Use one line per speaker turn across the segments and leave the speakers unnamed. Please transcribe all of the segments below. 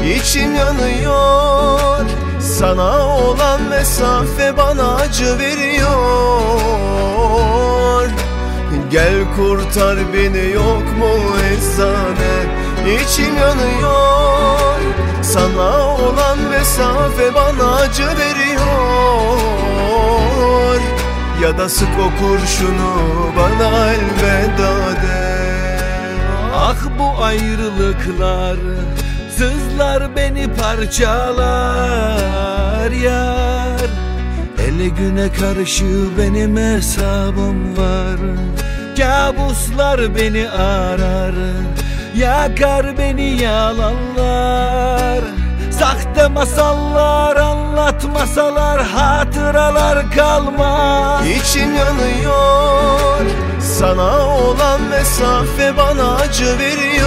İçim yanıyor, sana olan mesafe bana acı veriyor. Gel kurtar beni, yok mu eczane? İçim yanıyor, sana olan mesafe bana acı veriyor. Ya da sık o kurşunu, bana elveda de.
Ah bu ayrılıklar, sızlar beni parçalar yar. Ele güne karşı benim hesabım var. Kabuslar beni arar, yakar beni yalanlar. Sahte masallar anlatmasalar hatıralar kalmaz.
İçim yanıyor, sana olan mesafe bana acı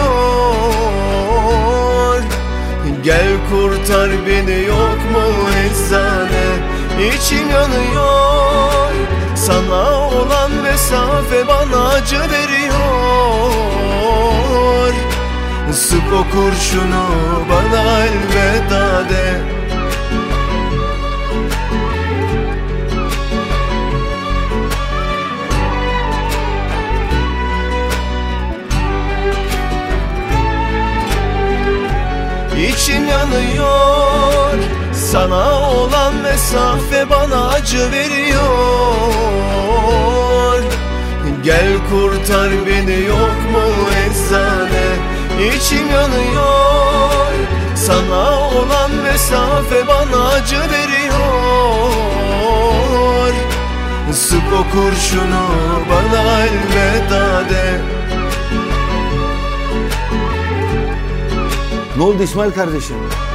veriyor. Gel kurtar beni, yok mu eczane? İçim yanıyor, sana olan mesafe bana acı veriyor. Sık o kurşunu, bana elveda de. İçim yanıyor, sana olan mesafe bana acı veriyor. Gel kurtar beni, yok mu eczane? İçim yanıyor, sana olan mesafe bana acı veriyor. Sık o kurşunu, bana elveda de.
Ne oldu İsmail kardeşim?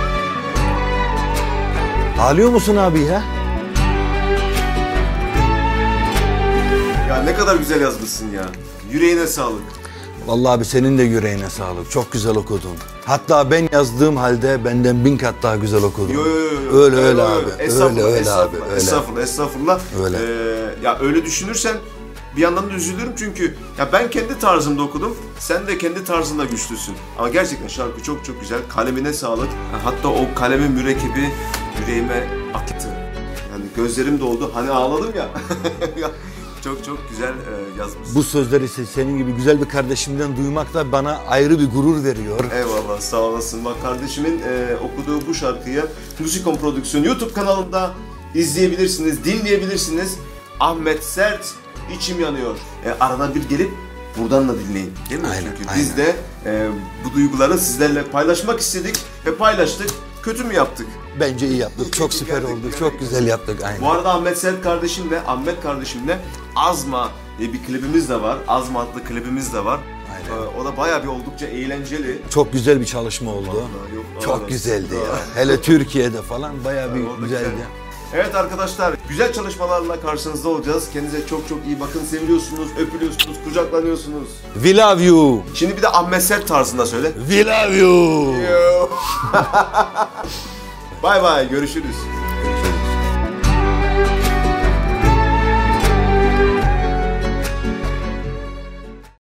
Ağlıyor musun abi ya?
Ya ne kadar güzel yazmışsın ya. Yüreğine sağlık.
Vallahi abi senin de yüreğine sağlık. Çok güzel okudun. Hatta ben yazdığım halde benden 1000 kat daha güzel okudun.
Yo.
Öyle abi. Öyle abi.
Estağfurullah.
Öyle.
Ya öyle düşünürsen bir yandan da üzülürüm çünkü ya ben kendi tarzımda okudum. Sen de kendi tarzında güçlüsün. Ama gerçekten şarkı çok çok güzel. Kalemine sağlık. Hatta o kalemin mürekkebi yüreğime aktı. Yani gözlerim doldu. Hani ağladım ya. Çok çok güzel yazmışsın.
Bu sözleri senin gibi güzel bir kardeşimden duymak da bana ayrı bir gurur veriyor.
Eyvallah, sağ olasın. Bak kardeşimin okuduğu bu şarkıyı Müzikon Prodüksiyon YouTube kanalında izleyebilirsiniz, dinleyebilirsiniz. Ahmet Sert, İçim Yanıyor. Arada bir gelip buradan da dinleyin. Değil mi?
Aynen,
Çünkü
aynen.
biz de bu duyguları sizlerle paylaşmak istedik ve paylaştık. Kötü mü yaptık?
Bence iyi yaptık. Çok süper oldu. Çok güzel yaptık. Aynen.
Bu arada Ahmet kardeşimle Azma diye bir klibimiz de var. Azma adlı klibimiz de var.
Aynen.
O da bayağı bir oldukça eğlenceli.
Çok güzel bir çalışma oldu.
Vallahi yok,
Çok güzeldi ya. Hele Türkiye'de falan bayağı bir güzeldi.
Evet arkadaşlar, güzel çalışmalarla karşınızda olacağız. Kendinize çok çok iyi bakın. Seviliyorsunuz, öpülüyorsunuz, kucaklanıyorsunuz.
We love you.
Şimdi bir de Ahmet Sert tarzında söyle.
We love you.
Bye bye, görüşürüz.